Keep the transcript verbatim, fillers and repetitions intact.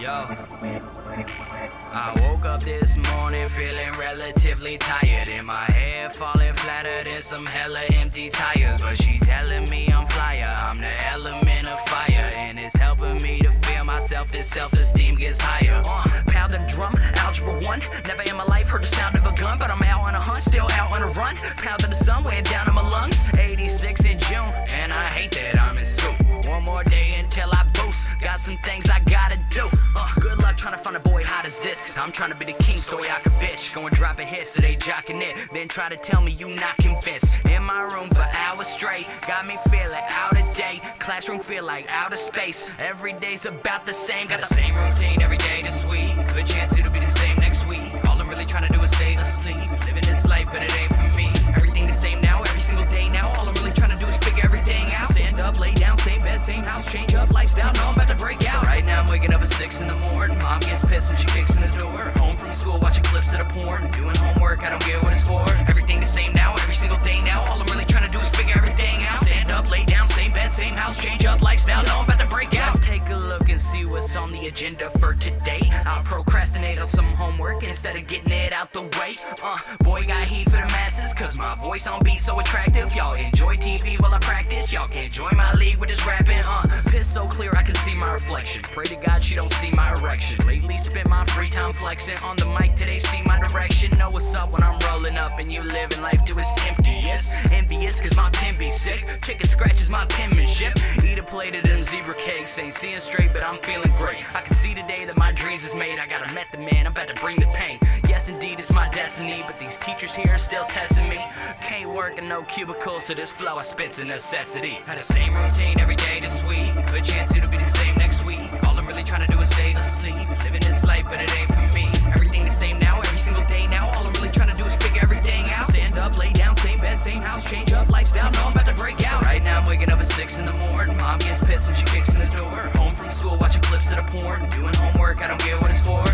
Yo, I woke up this morning feeling relatively tired. In my head falling flatter than some hella empty tires. But she telling me I'm flyer, I'm the element of fire. And it's helping me to feel myself as self-esteem gets higher. uh, Pound the drum, algebra one. Never in my life heard the sound of a gun, but I'm out on a hunt, still out on a run. Pounding the sun, weighing down in my lungs. Eighty-six in June, and I hate that I'm in school. One more day until I boost. Got some things I gotta do. Uh, good luck trying to find a boy hot as this, cause I'm trying to be the king, Stojakovic. Going dropping hits so they jocking it, then try to tell me you not convinced. In my room for hours straight, got me feeling out of date. Classroom feel like outer space. Every day's about the same, got the same routine every day this week. Good chance it'll be the same next week. All I'm really trying to do is stay asleep, living this life, but it ain't for me. Everything the same now, every single day now. All I'm really trying to do is figure everything out. Stand up, lay down, same bed, same house, change up lifestyle. No, I'm about to break out. Right now I'm waking up at six in the morning. Mom gets pissed and she kicks in the door. Home from school, watching clips of the porn. Doing homework, I don't get what it's for. Everything the same now, every single day now. All I'm really trying to do is figure everything out. Stand up, lay down, same bed, same house, change up lifestyle. No, I'm about to break out. Let's take a look and see what's on the agenda for today. I'll procrastinate on some homework instead of getting it out the way. Uh, boy got heat for the masses, cause my voice on beat so attractive. Y'all enjoy T V while I practice. Y'all can't join my league with this rapping. Uh, piss so clear I can see my reflection. Pray to God she don't see my erection. Lately spent my free time flexing on the mic till they see my direction. Know what's up when I'm rolling up and you living life to its emptiest. Envious cause my pen be sick. Chicken scratches my penmanship. Eat a plate of them zebra cakes. Ain't seeing straight but I'm feeling great. I can see the day that my dreams is made. I gotta met the man, I'm about to bring the pain. Yes indeed it's my destiny, but these teachers here are still testing me. Can't work in no cubicle, so this flow I spit's a necessity. Had the same routine every day this week. Good chance it'll be the same next week. All I'm really trying to do is stay asleep, living this life but it ain't for me. Everything the same now, every single day now. All I'm really trying to do is figure everything out. Stand up, lay down, same bed, same house, change up lifestyle. No, I'm about to break out. Right now I'm waking up at six in the morning. Mom gets pissed and she kicks in the door. Home from school, watching clips of the porn. Doing homework, I don't get what it's for.